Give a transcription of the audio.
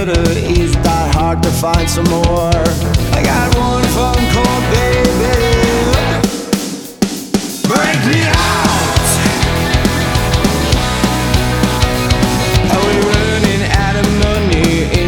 could've eased that heart to find some more. I got one phone call, baby. Break me up.